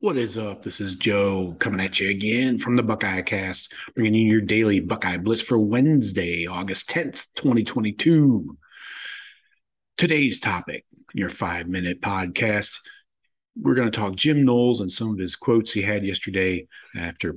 What is up? This is Joe coming at you again from the Buckeye Cast, bringing you your daily Buckeye Blitz for Wednesday, August 10th, 2022. Today's topic, your 5-minute podcast. We're going to talk Jim Knowles and some of his quotes he had yesterday after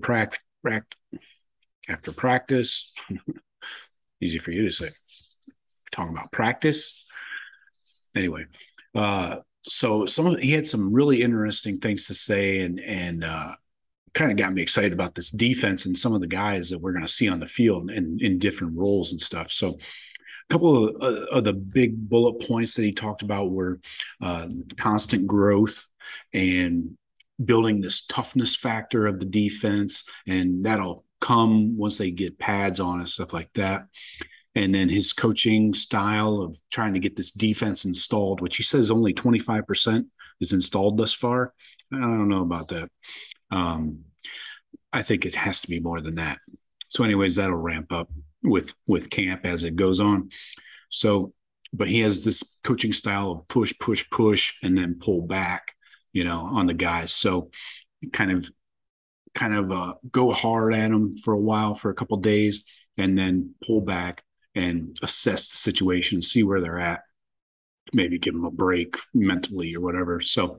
practice. Easy for you to say. Talking about practice. Anyway, so he had some really interesting things to say and kind of got me excited about this defense and some of the guys that we're going to see on the field and in different roles and stuff. So a couple of the big bullet points that he talked about were constant growth and building this toughness factor of the defense, and that'll come once they get pads on and stuff like that. And then his coaching style of trying to get this defense installed, which he says only 25% is installed thus far. I don't know about that. I think it has to be more than that. So anyways, that'll ramp up with camp as it goes on. So, but he has this coaching style of push, push, push, and then pull back, on the guys. So kind of go hard at them for a while, for a couple of days, and then pull back and assess the situation, see where they're at, maybe give them a break mentally or whatever. So,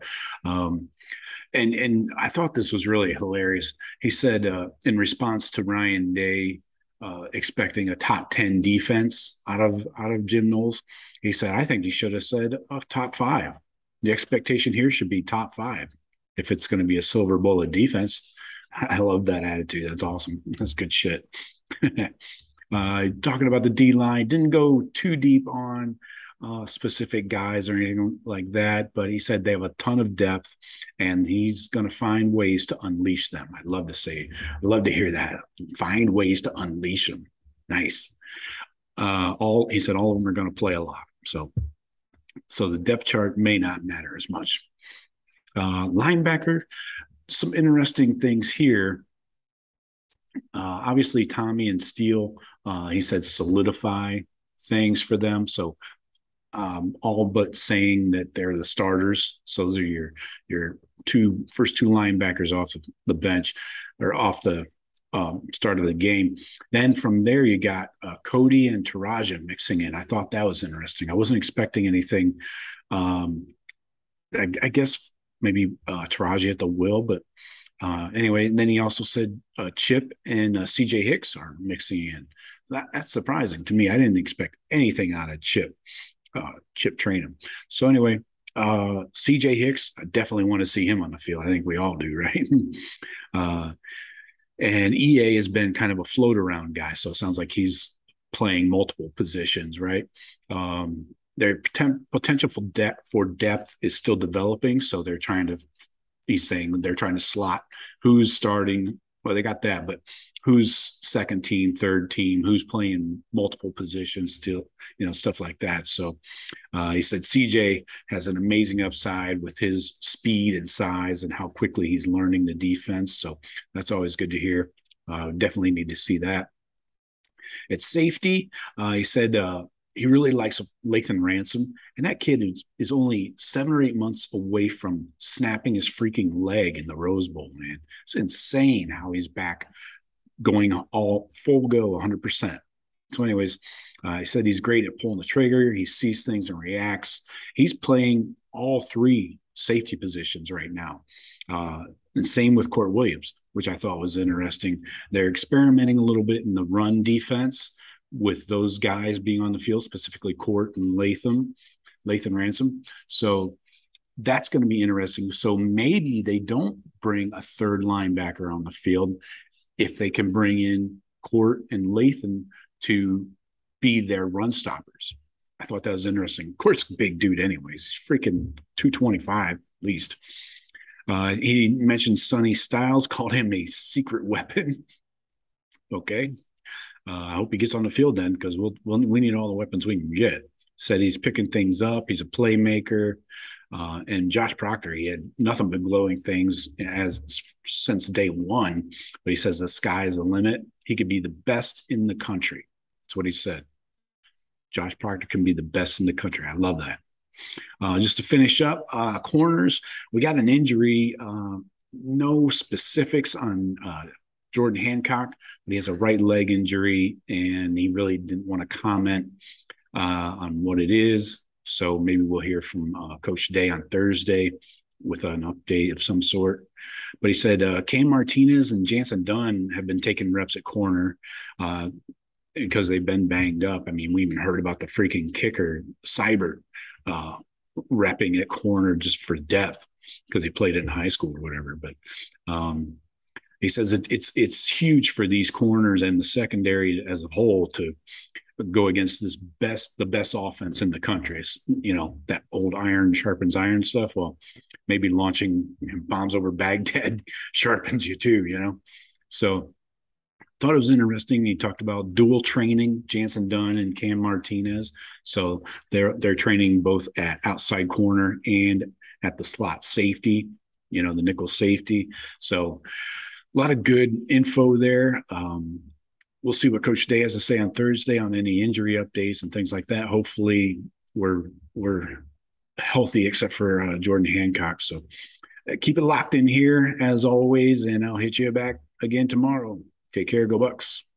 and I thought this was really hilarious. He said in response to Ryan Day expecting a top 10 defense out of Jim Knowles, he said, I think he should have said a top 5. The expectation here should be top 5 if it's going to be a silver bullet defense. I love that attitude. That's awesome. That's good shit. Talking about the D-line, didn't go too deep on specific guys or anything like that, but he said they have a ton of depth and he's going to find ways to unleash them. I'd love to hear that. Find ways to unleash them. Nice. He said all of them are going to play a lot. So the depth chart may not matter as much. Linebacker, some interesting things here. Obviously, Tommy and Steele, he said solidify things for them. So all but saying that they're the starters. So those are your first two linebackers off of the bench or off the start of the game. Then from there, you got Cody and Taraja mixing in. I thought that was interesting. I wasn't expecting anything. I guess maybe Taraja at the will, but anyway, and then he also said Chip and CJ Hicks are mixing in. That's surprising to me. I didn't expect anything out of Chip Trainum. So anyway, CJ Hicks, I definitely want to see him on the field. I think we all do, right? And EA has been kind of a float around guy, so it sounds like he's playing multiple positions, right? Their potential for depth is still developing, so he's saying they're trying to slot who's starting. Well, they got that, but who's second team, third team, who's playing multiple positions still, stuff like that. So he said CJ has an amazing upside with his speed and size and how quickly he's learning the defense. So that's always good to hear. Definitely need to see that. At safety, he said he really likes Lathan Ransom, and that kid is only 7 or 8 months away from snapping his freaking leg in the Rose Bowl, man. It's insane how he's back going all full go 100%. So anyways, he said he's great at pulling the trigger. He sees things and reacts. He's playing all 3 safety positions right now. And same with Court Williams, which I thought was interesting. They're experimenting a little bit in the run defense with those guys being on the field, specifically Court and Lathan Ransom. So that's going to be interesting. So maybe they don't bring a third linebacker on the field if they can bring in Court and Lathan to be their run stoppers. I thought that was interesting. Of course, big dude anyways. He's freaking 225 at least. He mentioned Sonny Styles, called him a secret weapon. Okay. I hope he gets on the field then, because we need all the weapons we can get. Said he's picking things up. He's a playmaker. And Josh Proctor, he had nothing but glowing things since day one. But he says the sky is the limit. He could be the best in the country. That's what he said. Josh Proctor can be the best in the country. I love that. Just to finish up, corners, we got an injury no specifics on Jordan Hancock, but he has a right leg injury, and he really didn't want to comment on what it is. So maybe we'll hear from Coach Day on Thursday with an update of some sort. But he said Cam Martinez and Jansen Dunn have been taking reps at corner because they've been banged up. I mean, we even heard about the freaking kicker, Seibert, repping at corner just for depth because he played it in high school or whatever. But he says it's huge for these corners and the secondary as a whole to go against the best offense in the country. It's, that old iron sharpens iron stuff. Well, maybe launching bombs over Baghdad sharpens you too. So thought it was interesting. He talked about dual training, Jansen Dunn and Cam Martinez. So they're training both at outside corner and at the slot safety, the nickel safety. So a lot of good info there. We'll see what Coach Day has to say on Thursday on any injury updates and things like that. Hopefully we're healthy except for Jordan Hancock. So keep it locked in here as always, and I'll hit you back again tomorrow. Take care. Go Bucks.